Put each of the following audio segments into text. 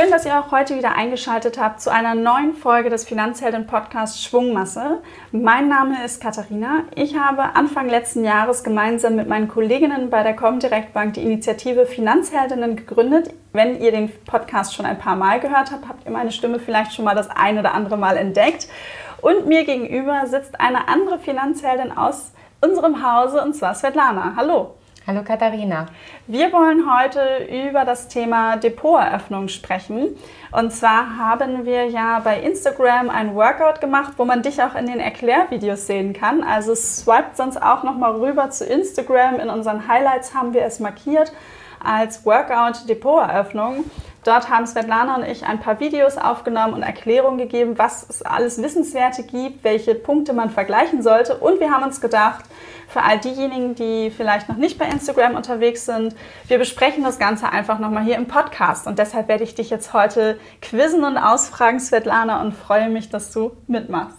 Schön, dass ihr auch heute wieder eingeschaltet habt zu einer neuen Folge des Finanzhelden-Podcasts Schwungmasse. Mein Name ist Katharina. Ich habe Anfang letzten Jahres gemeinsam mit meinen Kolleginnen bei der Comdirect Bank die Initiative Finanzheldinnen gegründet. Wenn ihr den Podcast schon ein paar Mal gehört habt, habt ihr meine Stimme vielleicht schon mal das ein oder andere Mal entdeckt. Und mir gegenüber sitzt eine andere Finanzheldin aus unserem Hause, und zwar Svetlana. Hallo. Hallo Katharina. Wir wollen heute über das Thema Depoteröffnung sprechen. Und zwar haben wir ja bei Instagram ein Workout gemacht, wo man dich auch in den Erklärvideos sehen kann. Also swiped sonst auch nochmal rüber zu Instagram. In unseren Highlights haben wir es markiert als Workout Depoteröffnung. Dort haben Svetlana und ich ein paar Videos aufgenommen und Erklärungen gegeben, was es alles Wissenswerte gibt, welche Punkte man vergleichen sollte. Und wir haben uns gedacht, für all diejenigen, die vielleicht noch nicht bei Instagram unterwegs sind, wir besprechen das Ganze einfach nochmal hier im Podcast. Und deshalb werde ich dich jetzt heute quizzen und ausfragen, Svetlana, und freue mich, dass du mitmachst.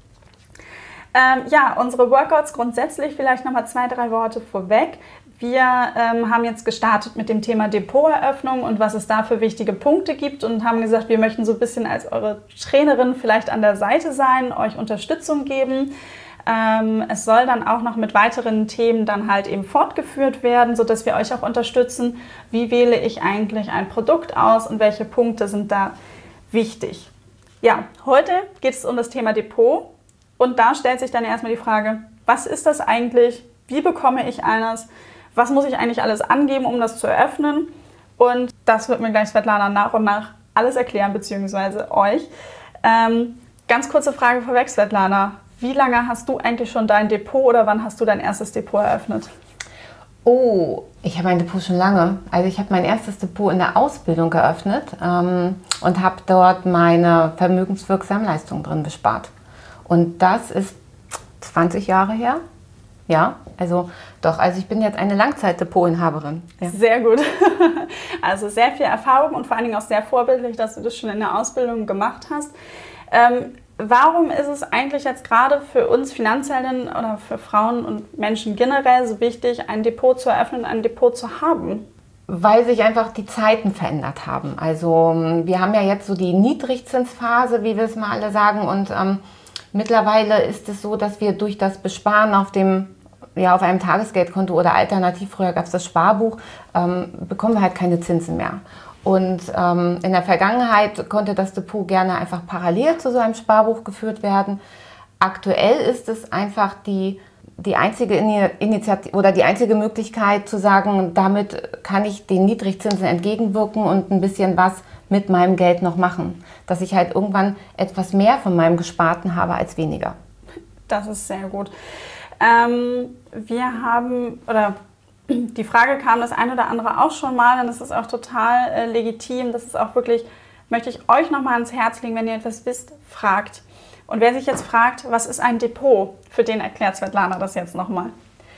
Unsere Workouts grundsätzlich, vielleicht nochmal 2-3 Worte vorweg. Wir haben jetzt gestartet mit dem Thema Depoteröffnung und was es da für wichtige Punkte gibt und haben gesagt, wir möchten so ein bisschen als eure Trainerin vielleicht an der Seite sein, euch Unterstützung geben. Es soll dann auch noch mit weiteren Themen dann halt eben fortgeführt werden, sodass wir euch auch unterstützen, wie wähle ich eigentlich ein Produkt aus und welche Punkte sind da wichtig. Ja, heute geht es um das Thema Depot und da stellt sich dann erstmal die Frage, was ist das eigentlich, wie bekomme ich eines, was muss ich eigentlich alles angeben, um das zu eröffnen, und das wird mir gleich Svetlana nach und nach alles erklären, beziehungsweise euch. Ganz kurze Frage vorweg, Svetlana. Wie lange hast du eigentlich schon dein Depot oder wann hast du dein erstes Depot eröffnet? Oh, ich habe mein Depot schon lange. Also ich habe mein erstes Depot in der Ausbildung geöffnet und habe dort meine vermögenswirksamen Leistungen drin bespart. Und das ist 20 Jahre her. Ja, also ich bin jetzt eine Langzeit-Depotinhaberin. Ja. Sehr gut. Also sehr viel Erfahrung und vor allen Dingen auch sehr vorbildlich, dass du das schon in der Ausbildung gemacht hast. Warum ist es eigentlich jetzt gerade für uns Finanzheldinnen oder für Frauen und Menschen generell so wichtig, ein Depot zu eröffnen, ein Depot zu haben? Weil sich einfach die Zeiten verändert haben. Also wir haben ja jetzt so die Niedrigzinsphase, wie wir es mal alle sagen. Und mittlerweile ist es so, dass wir durch das Besparen auf einem Tagesgeldkonto oder alternativ, früher gab es das Sparbuch, bekommen wir halt keine Zinsen mehr. Und in der Vergangenheit konnte das Depot gerne einfach parallel zu so einem Sparbuch geführt werden. Aktuell ist es einfach die einzige Initiative oder die einzige Möglichkeit zu sagen, damit kann ich den Niedrigzinsen entgegenwirken und ein bisschen was mit meinem Geld noch machen. Dass ich halt irgendwann etwas mehr von meinem Gesparten habe als weniger. Das ist sehr gut. Die Frage kam das ein oder andere auch schon mal, und das ist auch total legitim. Das ist auch wirklich, möchte ich euch nochmal ans Herz legen, wenn ihr etwas wisst, fragt. Und wer sich jetzt fragt, was ist ein Depot, für den erklärt Svetlana das jetzt nochmal.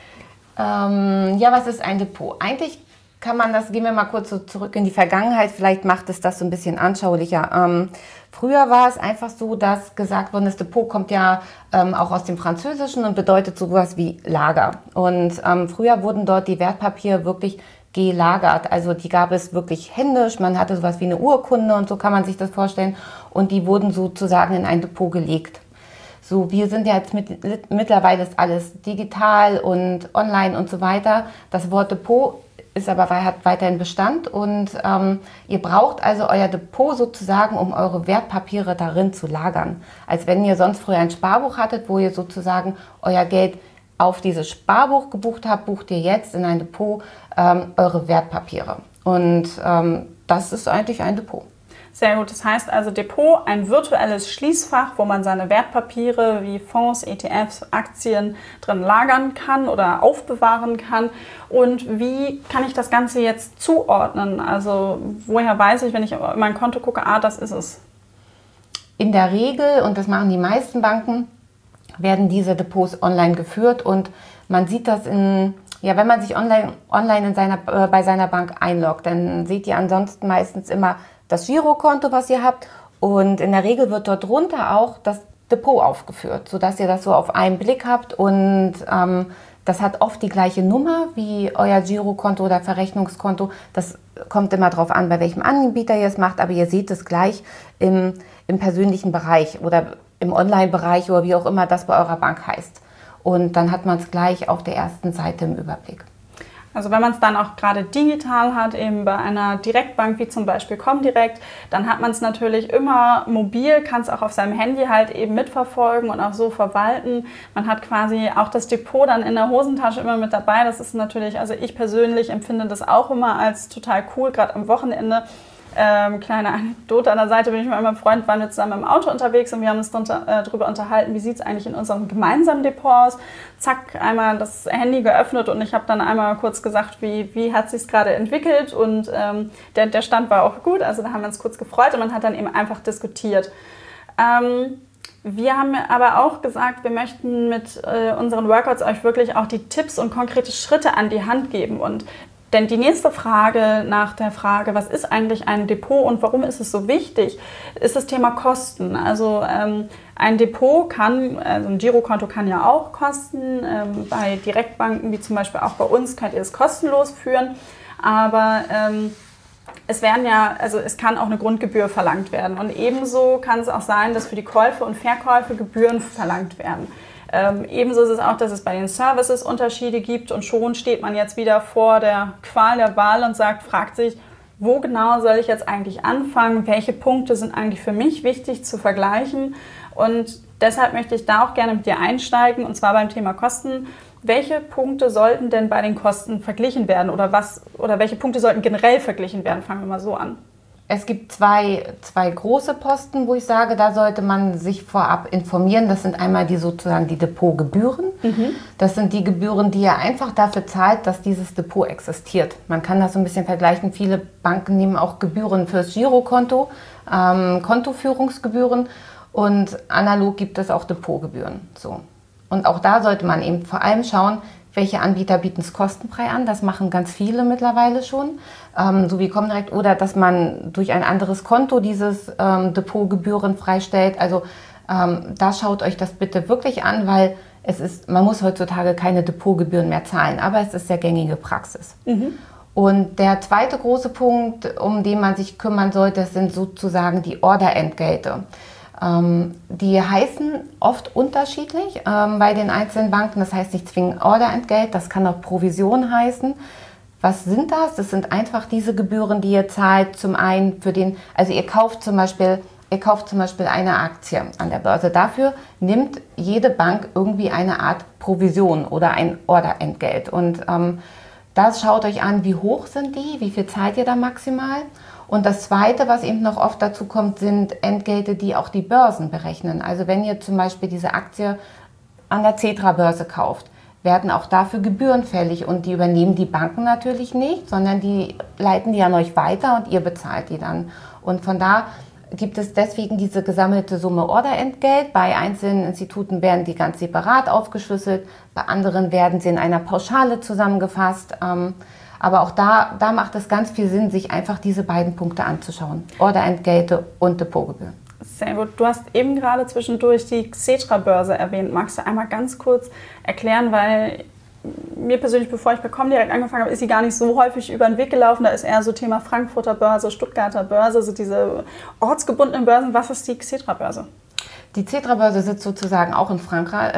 Was ist ein Depot? Eigentlich kann man das, gehen wir mal kurz so zurück in die Vergangenheit, vielleicht macht es das so ein bisschen anschaulicher. Früher war es einfach so, dass gesagt wurde, das Depot kommt ja auch aus dem Französischen und bedeutet sowas wie Lager. Und früher wurden dort die Wertpapiere wirklich gelagert. Also die gab es wirklich händisch, man hatte sowas wie eine Urkunde und so kann man sich das vorstellen. Und die wurden sozusagen in ein Depot gelegt. So, wir sind ja jetzt mittlerweile ist alles digital und online und so weiter. Das Wort Depot hat weiterhin Bestand und ihr braucht also euer Depot sozusagen, um eure Wertpapiere darin zu lagern. Als wenn ihr sonst früher ein Sparbuch hattet, wo ihr sozusagen euer Geld auf dieses Sparbuch gebucht habt, bucht ihr jetzt in ein Depot eure Wertpapiere. Und das ist eigentlich ein Depot. Sehr gut, das heißt also Depot, ein virtuelles Schließfach, wo man seine Wertpapiere wie Fonds, ETFs, Aktien drin lagern kann oder aufbewahren kann. Und wie kann ich das Ganze jetzt zuordnen? Also woher weiß ich, wenn ich in mein Konto gucke, das ist es? In der Regel, und das machen die meisten Banken, werden diese Depots online geführt und man sieht das wenn man sich online bei seiner Bank einloggt, dann seht ihr ansonsten meistens immer das Girokonto, was ihr habt, und in der Regel wird dort drunter auch das Depot aufgeführt, sodass ihr das so auf einen Blick habt und Das hat oft die gleiche Nummer wie euer Girokonto oder Verrechnungskonto. Das kommt immer darauf an, bei welchem Anbieter ihr es macht, aber ihr seht es gleich im persönlichen Bereich oder im Online-Bereich oder wie auch immer das bei eurer Bank heißt. Und dann hat man es gleich auf der ersten Seite im Überblick. Also wenn man es dann auch gerade digital hat, eben bei einer Direktbank wie zum Beispiel Comdirect, dann hat man es natürlich immer mobil, kann es auch auf seinem Handy halt eben mitverfolgen und auch so verwalten. Man hat quasi auch das Depot dann in der Hosentasche immer mit dabei. Das ist natürlich, also ich persönlich empfinde das auch immer als total cool, gerade am Wochenende. Kleine Anekdote an der Seite, bin ich mit meinem Freund, waren wir zusammen im Auto unterwegs und wir haben uns darüber unterhalten, wie sieht es eigentlich in unserem gemeinsamen Depot aus. Zack, einmal das Handy geöffnet und ich habe dann einmal kurz gesagt, wie hat es sich gerade entwickelt und der Stand war auch gut, also da haben wir uns kurz gefreut und man hat dann eben einfach diskutiert. Wir haben aber auch gesagt, wir möchten mit unseren Workouts euch wirklich auch die Tipps und konkrete Schritte an die Hand geben. Denn die nächste Frage nach der Frage, was ist eigentlich ein Depot und warum ist es so wichtig, ist das Thema Kosten. Also ein Depot kann, also ein Girokonto kann ja auch kosten. Bei Direktbanken wie zum Beispiel auch bei uns könnt ihr es kostenlos führen. Aber es kann auch eine Grundgebühr verlangt werden. Und ebenso kann es auch sein, dass für die Käufe und Verkäufe Gebühren verlangt werden. Ebenso ist es auch, dass es bei den Services Unterschiede gibt und schon steht man jetzt wieder vor der Qual der Wahl und fragt sich, wo genau soll ich jetzt eigentlich anfangen, welche Punkte sind eigentlich für mich wichtig zu vergleichen und deshalb möchte ich da auch gerne mit dir einsteigen und zwar beim Thema Kosten. Welche Punkte sollten denn bei den Kosten verglichen werden oder welche Punkte sollten generell verglichen werden? Fangen wir mal so an. Es gibt zwei große Posten, wo ich sage, da sollte man sich vorab informieren. Das sind einmal sozusagen die Depotgebühren. Das sind die Gebühren, die ihr einfach dafür zahlt, dass dieses Depot existiert. Man kann das so ein bisschen vergleichen. Viele Banken nehmen auch Gebühren fürs Girokonto, Kontoführungsgebühren und analog gibt es auch Depotgebühren. So. Und auch da sollte man eben vor allem schauen, welche Anbieter bieten es kostenfrei an. Das machen ganz viele mittlerweile schon, so wie Comdirect. Oder dass man durch ein anderes Konto dieses Depotgebühren freistellt. Also da schaut euch das bitte wirklich an, weil man muss heutzutage keine Depotgebühren mehr zahlen. Aber es ist sehr gängige Praxis. Und der zweite große Punkt, um den man sich kümmern sollte, sind sozusagen die Orderentgelte. Die heißen oft unterschiedlich bei den einzelnen Banken. Das heißt nicht zwingend Orderentgelt, das kann auch Provision heißen. Was sind das? Das sind einfach diese Gebühren, die ihr zahlt. Zum einen also ihr kauft zum Beispiel eine Aktie an der Börse. Dafür nimmt jede Bank irgendwie eine Art Provision oder ein Orderentgelt. Und das schaut euch an, wie hoch sind die, wie viel zahlt ihr da maximal. Und das Zweite, was eben noch oft dazu kommt, sind Entgelte, die auch die Börsen berechnen. Also wenn ihr zum Beispiel diese Aktie an der Xetra-Börse kauft, werden auch dafür Gebühren fällig. Und die übernehmen die Banken natürlich nicht, sondern die leiten die an euch weiter und ihr bezahlt die dann. Und von da gibt es deswegen diese gesammelte Summe Orderentgelt. Bei einzelnen Instituten werden die ganz separat aufgeschlüsselt, bei anderen werden sie in einer Pauschale zusammengefasst. Aber auch da macht es ganz viel Sinn, sich einfach diese beiden Punkte anzuschauen. Orderentgelte und Depotgebühren. Sehr gut. Du hast eben gerade zwischendurch die Xetra-Börse erwähnt. Magst du einmal ganz kurz erklären, weil mir persönlich, bevor ich bei Comdirect angefangen habe, ist sie gar nicht so häufig über den Weg gelaufen. Da ist eher so Thema Frankfurter Börse, Stuttgarter Börse, so diese ortsgebundenen Börsen. Was ist die Xetra-Börse? Die Xetra-Börse sitzt sozusagen auch in Frankreich,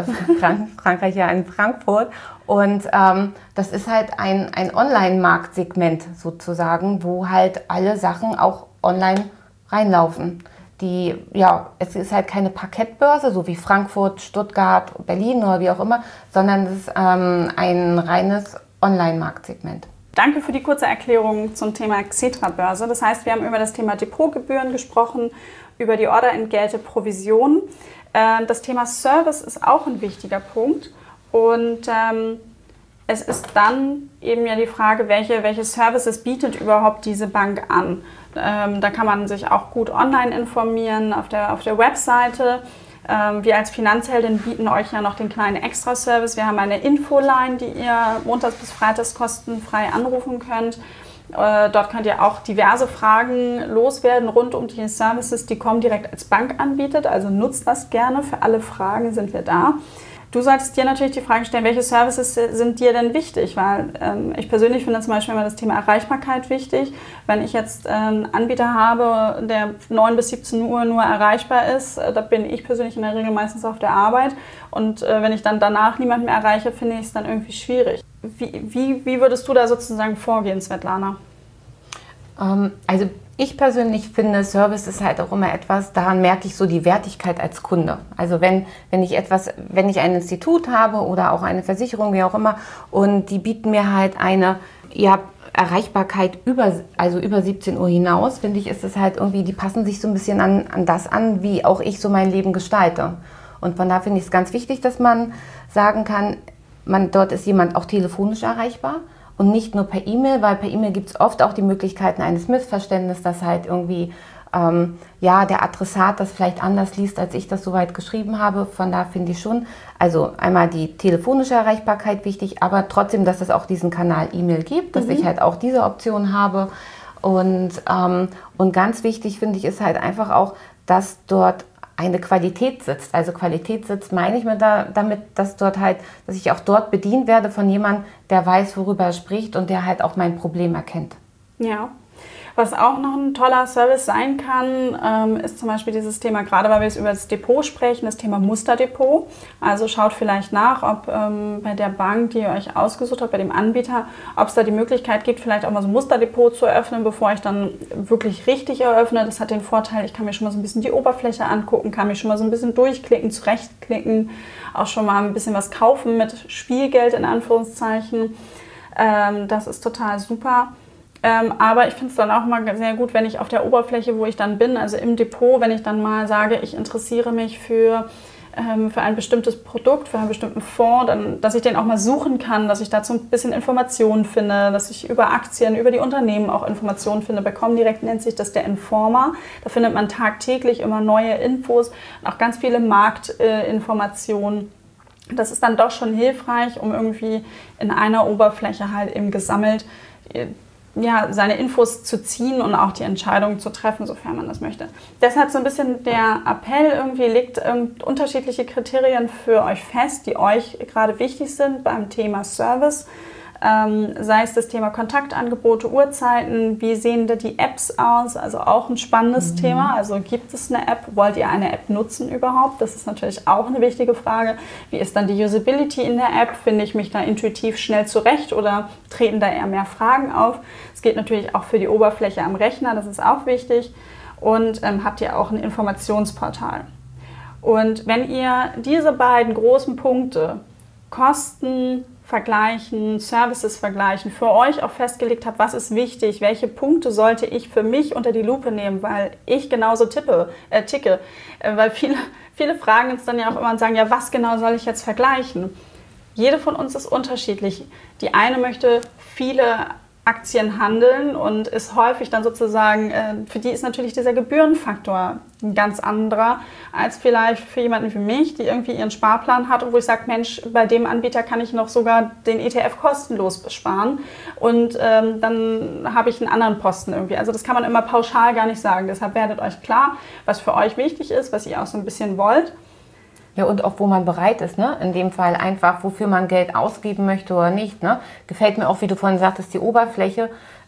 ja in Frankfurt. Und das ist halt ein Online-Marktsegment sozusagen, wo halt alle Sachen auch online reinlaufen. Es ist halt keine Parkettbörse, so wie Frankfurt, Stuttgart, Berlin oder wie auch immer, sondern es ist ein reines Online-Marktsegment. Danke für die kurze Erklärung zum Thema Xetra-Börse. Das heißt, wir haben über das Thema Depotgebühren gesprochen, über die Orderentgelte, Provisionen. Das Thema Service ist auch ein wichtiger Punkt. Und es ist dann eben ja die Frage, welche Services bietet überhaupt diese Bank an. Da kann man sich auch gut online informieren auf der Webseite. Wir als Finanzheldin bieten euch ja noch den kleinen Extra-Service. Wir haben eine Infoline, die ihr montags bis freitags kostenfrei anrufen könnt. Dort könnt ihr auch diverse Fragen loswerden rund um die Services, die Comdirect als Bank anbietet. Also nutzt das gerne. Für alle Fragen sind wir da. Du solltest dir natürlich die Frage stellen, welche Services sind dir denn wichtig? Weil ich persönlich finde zum Beispiel immer das Thema Erreichbarkeit wichtig. Wenn ich jetzt einen Anbieter habe, der 9 bis 17 Uhr nur erreichbar ist, da bin ich persönlich in der Regel meistens auf der Arbeit. Und wenn ich dann danach niemanden mehr erreiche, finde ich es dann irgendwie schwierig. Wie würdest du da sozusagen vorgehen, Svetlana? Also ich persönlich finde, Service ist halt auch immer etwas, daran merke ich so die Wertigkeit als Kunde. Also wenn ich ein Institut habe oder auch eine Versicherung, wie auch immer, und die bieten mir halt eine Erreichbarkeit über 17 Uhr hinaus, finde ich, ist es halt irgendwie, die passen sich so ein bisschen an das an, wie auch ich so mein Leben gestalte. Und von daher finde ich es ganz wichtig, dass man sagen kann, dort ist jemand auch telefonisch erreichbar. Und nicht nur per E-Mail, weil per E-Mail gibt es oft auch die Möglichkeiten eines Missverständnisses, dass halt irgendwie der Adressat das vielleicht anders liest, als ich das soweit geschrieben habe. Von da finde ich schon, also einmal die telefonische Erreichbarkeit wichtig, aber trotzdem, dass es auch diesen Kanal E-Mail gibt, dass ich halt auch diese Option habe. Und ganz wichtig finde ich ist halt einfach auch, dass dort eine Qualität sitzt. Also Qualität sitzt, meine ich mir damit, dass ich auch dort bedient werde von jemandem, der weiß, worüber er spricht und der halt auch mein Problem erkennt. Ja. Was auch noch ein toller Service sein kann, ist zum Beispiel dieses Thema, gerade weil wir jetzt über das Depot sprechen, das Thema Musterdepot. Also schaut vielleicht nach, ob bei der Bank, die ihr euch ausgesucht habt, bei dem Anbieter, ob es da die Möglichkeit gibt, vielleicht auch mal so ein Musterdepot zu eröffnen, bevor ich dann wirklich richtig eröffne. Das hat den Vorteil, ich kann mir schon mal so ein bisschen die Oberfläche angucken, kann mich schon mal so ein bisschen durchklicken, zurechtklicken, auch schon mal ein bisschen was kaufen mit Spielgeld in Anführungszeichen. Das ist total super. Aber ich finde es dann auch mal sehr gut, wenn ich auf der Oberfläche, wo ich dann bin, also im Depot, wenn ich dann mal sage, ich interessiere mich für ein bestimmtes Produkt, für einen bestimmten Fonds, dass ich den auch mal suchen kann, dass ich dazu ein bisschen Informationen finde, dass ich über Aktien, über die Unternehmen auch Informationen finde. Bei Comdirect nennt sich das der Informer. Da findet man tagtäglich immer neue Infos und auch ganz viele Marktinformationen. Das ist dann doch schon hilfreich, um irgendwie in einer Oberfläche halt eben gesammelt seine Infos zu ziehen und auch die Entscheidung zu treffen, sofern man das möchte. Deshalb so ein bisschen der Appell, irgendwie legt unterschiedliche Kriterien für euch fest, die euch gerade wichtig sind beim Thema Service. Sei es das Thema Kontaktangebote, Uhrzeiten, wie sehen da die Apps aus, also auch ein spannendes Thema. Also gibt es eine App, wollt ihr eine App nutzen überhaupt? Das ist natürlich auch eine wichtige Frage. Wie ist dann die Usability in der App? Finde ich mich da intuitiv schnell zurecht oder treten da eher mehr Fragen auf? Es geht natürlich auch für die Oberfläche am Rechner, das ist auch wichtig. Und habt ihr auch ein Informationsportal. Und wenn ihr diese beiden großen Punkte, Kosten vergleichen, Services vergleichen, für euch auch festgelegt habt, was ist wichtig, welche Punkte sollte ich für mich unter die Lupe nehmen, weil ich genauso ticke. Weil viele fragen uns dann ja auch immer und sagen, ja, was genau soll ich jetzt vergleichen? Jede von uns ist unterschiedlich. Die eine möchte viele Aktien handeln und ist häufig dann sozusagen, für die ist natürlich dieser Gebührenfaktor ein ganz anderer als vielleicht für jemanden wie mich, die irgendwie ihren Sparplan hat und wo ich sage, Mensch, bei dem Anbieter kann ich noch sogar den ETF kostenlos besparen und dann habe ich einen anderen Posten irgendwie. Also das kann man immer pauschal gar nicht sagen. Deshalb werdet euch klar, was für euch wichtig ist, was ihr auch so ein bisschen wollt. Ja, und auch wo man bereit ist, ne? In dem Fall einfach, wofür man Geld ausgeben möchte oder nicht, ne? Gefällt mir auch, wie du vorhin sagtest, die Oberfläche.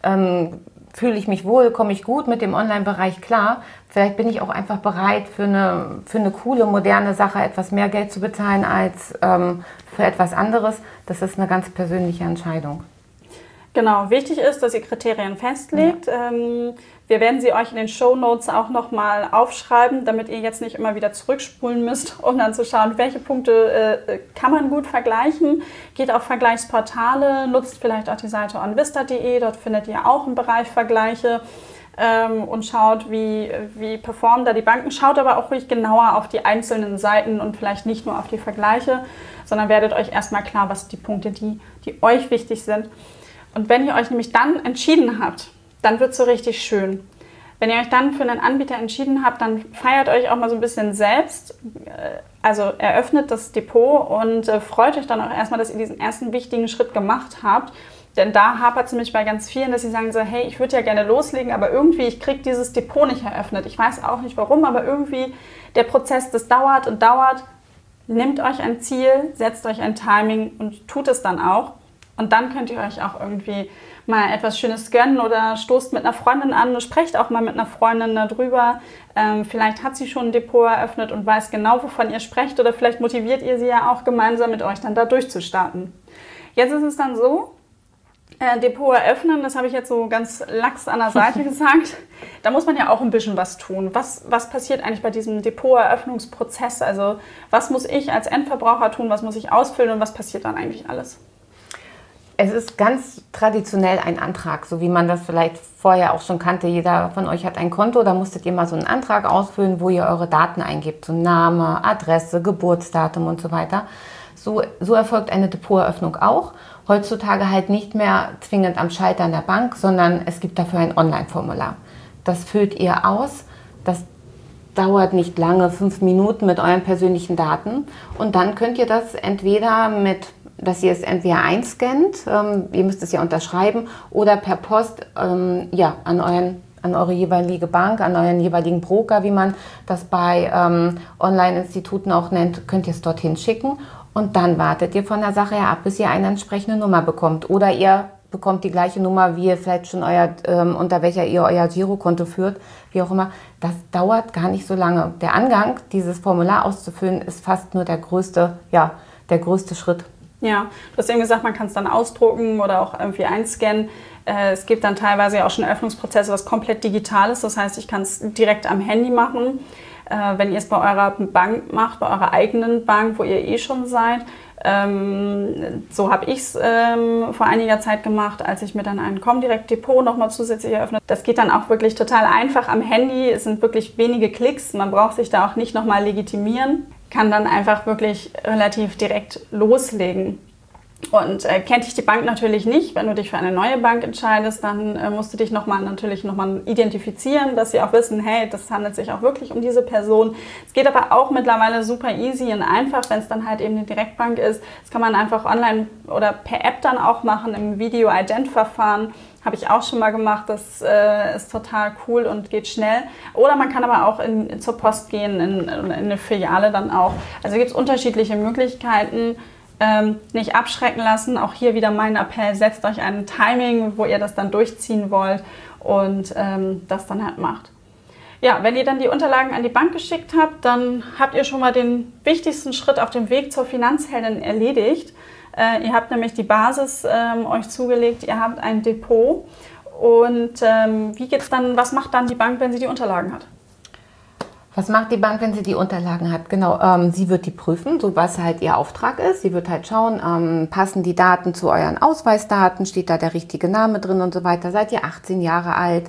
Fühle ich mich wohl, komme ich gut mit dem Online-Bereich klar. Vielleicht bin ich auch einfach bereit, für eine coole, moderne Sache etwas mehr Geld zu bezahlen als für etwas anderes. Das ist eine ganz persönliche Entscheidung. Genau, wichtig ist, dass ihr Kriterien festlegt. Ja. Wir werden sie euch in den Shownotes auch nochmal aufschreiben, damit ihr jetzt nicht immer wieder zurückspulen müsst, um dann zu schauen, welche Punkte kann man gut vergleichen. Geht auf Vergleichsportale, nutzt vielleicht auch die Seite onvista.de, dort findet ihr auch einen Bereich Vergleiche und schaut, wie performen da die Banken. Schaut aber auch ruhig genauer auf die einzelnen Seiten und vielleicht nicht nur auf die Vergleiche, sondern werdet euch erstmal klar, was die Punkte, die euch wichtig sind. Und wenn ihr euch nämlich dann entschieden habt, dann wird es so richtig schön. Wenn ihr euch dann für einen Anbieter entschieden habt, dann feiert euch auch mal so ein bisschen selbst. Also eröffnet das Depot und freut euch dann auch erstmal, dass ihr diesen ersten wichtigen Schritt gemacht habt. Denn da hapert es nämlich bei ganz vielen, dass sie sagen so, hey, ich würde ja gerne loslegen, aber irgendwie, ich kriege dieses Depot nicht eröffnet. Ich weiß auch nicht warum, aber irgendwie der Prozess, das dauert und dauert. Nehmt euch ein Ziel, setzt euch ein Timing und tut es dann auch. Und dann könnt ihr euch auch irgendwie mal etwas Schönes gönnen oder stoßt mit einer Freundin an, sprecht auch mal mit einer Freundin darüber. Vielleicht hat sie schon ein Depot eröffnet und weiß genau, wovon ihr sprecht, oder vielleicht motiviert ihr sie ja auch gemeinsam mit euch dann da durchzustarten. Jetzt ist es dann so, Depot eröffnen, das habe ich jetzt so ganz lax an der Seite gesagt, da muss man ja auch ein bisschen was tun. Was passiert eigentlich bei diesem Depot-Eröffnungsprozess? Also was muss ich als Endverbraucher tun, was muss ich ausfüllen und was passiert dann eigentlich alles? Es ist ganz traditionell ein Antrag, so wie man das vielleicht vorher auch schon kannte. Jeder von euch hat ein Konto, da musstet ihr mal so einen Antrag ausfüllen, wo ihr eure Daten eingebt, so Name, Adresse, Geburtsdatum und so weiter. So erfolgt eine Depoteröffnung auch. Heutzutage halt nicht mehr zwingend am Schalter in der Bank, sondern es gibt dafür ein Online-Formular. Das füllt ihr aus, das dauert nicht lange, 5 Minuten mit euren persönlichen Daten. Und dann könnt ihr das entweder dass ihr es entweder einscannt, ihr müsst es ja unterschreiben, oder per Post an eure jeweilige Bank, an euren jeweiligen Broker, wie man das bei Online-Instituten auch nennt, könnt ihr es dorthin schicken. Und dann wartet ihr von der Sache her ab, bis ihr eine entsprechende Nummer bekommt. Oder ihr bekommt die gleiche Nummer, wie ihr vielleicht schon unter welcher ihr euer Girokonto führt, wie auch immer. Das dauert gar nicht so lange. Der Angang, dieses Formular auszufüllen, ist fast nur der größte Schritt. Ja, du hast eben gesagt, man kann es dann ausdrucken oder auch irgendwie einscannen. Es gibt dann teilweise auch schon Öffnungsprozesse, was komplett digital ist. Das heißt, ich kann es direkt am Handy machen. Wenn ihr es bei eurer Bank macht, bei eurer eigenen Bank, wo ihr schon seid. So habe ich es vor einiger Zeit gemacht, als ich mir dann ein Comdirect Depot nochmal zusätzlich eröffnet. Das geht dann auch wirklich total einfach am Handy. Es sind wirklich wenige Klicks. Man braucht sich da auch nicht nochmal legitimieren. Kann dann einfach wirklich relativ direkt loslegen. Und kennt dich die Bank natürlich nicht. Wenn du dich für eine neue Bank entscheidest, dann musst du dich nochmal identifizieren, dass sie auch wissen, hey, das handelt sich auch wirklich um diese Person. Es geht aber auch mittlerweile super easy und einfach, wenn es dann halt eben eine Direktbank ist. Das kann man einfach online oder per App dann auch machen, im Video-Ident-Verfahren. Habe ich auch schon mal gemacht, das ist total cool und geht schnell. Oder man kann aber auch zur Post gehen, in eine Filiale dann auch. Also gibt es unterschiedliche Möglichkeiten. Nicht abschrecken lassen. Auch hier wieder mein Appell, setzt euch ein Timing, wo ihr das dann durchziehen wollt und das dann halt macht. Ja, wenn ihr dann die Unterlagen an die Bank geschickt habt, dann habt ihr schon mal den wichtigsten Schritt auf dem Weg zur Finanzheldin erledigt. Ihr habt nämlich die Basis euch zugelegt, ihr habt ein Depot und wie geht's dann, was macht dann die Bank, wenn sie die Unterlagen hat? Was macht die Bank, wenn sie die Unterlagen hat? Genau, sie wird die prüfen, so was halt ihr Auftrag ist. Sie wird halt schauen, passen die Daten zu euren Ausweisdaten, steht da der richtige Name drin und so weiter. Seid ihr 18 Jahre alt?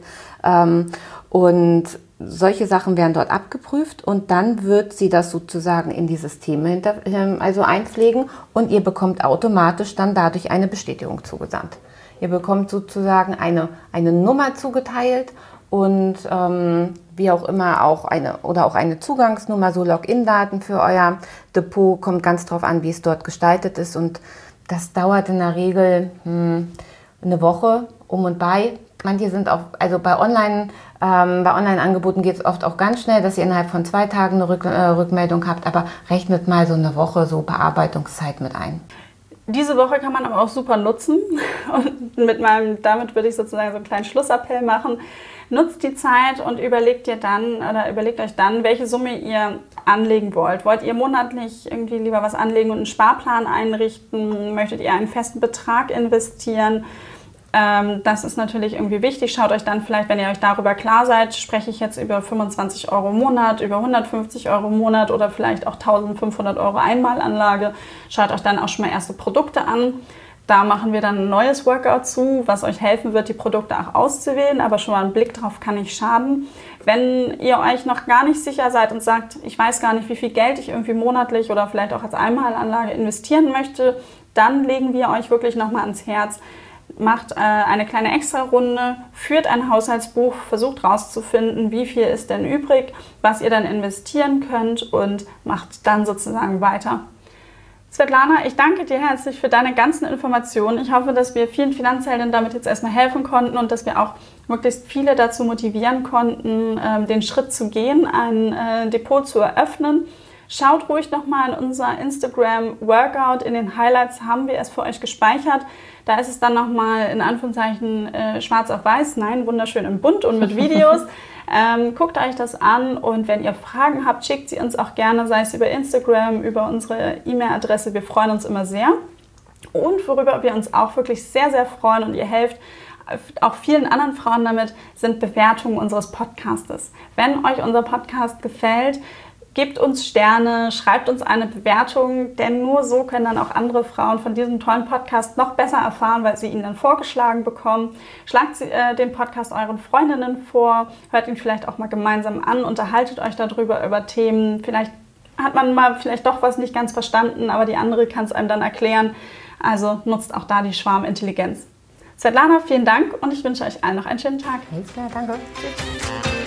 Und solche Sachen werden dort abgeprüft und dann wird sie das sozusagen in die Systeme einpflegen und ihr bekommt automatisch dann dadurch eine Bestätigung zugesandt. Ihr bekommt sozusagen eine Nummer zugeteilt und wie auch immer auch eine Zugangsnummer, so Login-Daten für euer Depot, kommt ganz drauf an, wie es dort gestaltet ist und das dauert in der Regel eine Woche um und bei. Manche sind auch, also bei Online-Angeboten geht es oft auch ganz schnell, dass ihr innerhalb von 2 Tagen eine Rückmeldung habt, aber rechnet mal so eine Woche so Bearbeitungszeit mit ein. Diese Woche kann man aber auch super nutzen und damit würde ich sozusagen so einen kleinen Schlussappell machen. Nutzt die Zeit und überlegt euch dann, welche Summe ihr anlegen wollt. Wollt ihr monatlich irgendwie lieber was anlegen und einen Sparplan einrichten? Möchtet ihr einen festen Betrag investieren? Das ist natürlich irgendwie wichtig. Schaut euch dann vielleicht, wenn ihr euch darüber klar seid, spreche ich jetzt über 25 € im Monat, über 150 € im Monat oder vielleicht auch 1.500 € Einmalanlage. Schaut euch dann auch schon mal erste Produkte an. Da machen wir dann ein neues Workout zu, was euch helfen wird, die Produkte auch auszuwählen, aber schon mal ein Blick drauf kann nicht schaden. Wenn ihr euch noch gar nicht sicher seid und sagt, ich weiß gar nicht, wie viel Geld ich irgendwie monatlich oder vielleicht auch als Einmalanlage investieren möchte, dann legen wir euch wirklich nochmal ans Herz. Macht eine kleine Extra-Runde, führt ein Haushaltsbuch, versucht rauszufinden, wie viel ist denn übrig, was ihr dann investieren könnt und macht dann sozusagen weiter. Svetlana, ich danke dir herzlich für deine ganzen Informationen. Ich hoffe, dass wir vielen Finanzheldinnen damit jetzt erstmal helfen konnten und dass wir auch möglichst viele dazu motivieren konnten, den Schritt zu gehen, ein Depot zu eröffnen. Schaut ruhig nochmal in unser Instagram-Workout. In den Highlights haben wir es für euch gespeichert. Da ist es dann nochmal in Anführungszeichen schwarz auf weiß, nein, wunderschön in bunt und mit Videos. Guckt euch das an und wenn ihr Fragen habt, schickt sie uns auch gerne, sei es über Instagram, über unsere E-Mail-Adresse. Wir freuen uns immer sehr. Und worüber wir uns auch wirklich sehr, sehr freuen und ihr helft auch vielen anderen Frauen damit, sind Bewertungen unseres Podcastes. Wenn euch unser Podcast gefällt, gebt uns Sterne, schreibt uns eine Bewertung, denn nur so können dann auch andere Frauen von diesem tollen Podcast noch besser erfahren, weil sie ihn dann vorgeschlagen bekommen. Schlagt den Podcast euren Freundinnen vor, hört ihn vielleicht auch mal gemeinsam an, unterhaltet euch darüber, über Themen. Vielleicht hat man mal vielleicht doch was nicht ganz verstanden, aber die andere kann es einem dann erklären. Also nutzt auch da die Schwarmintelligenz. Svetlana, vielen Dank und ich wünsche euch allen noch einen schönen Tag. Alles klar, danke. Tschüss.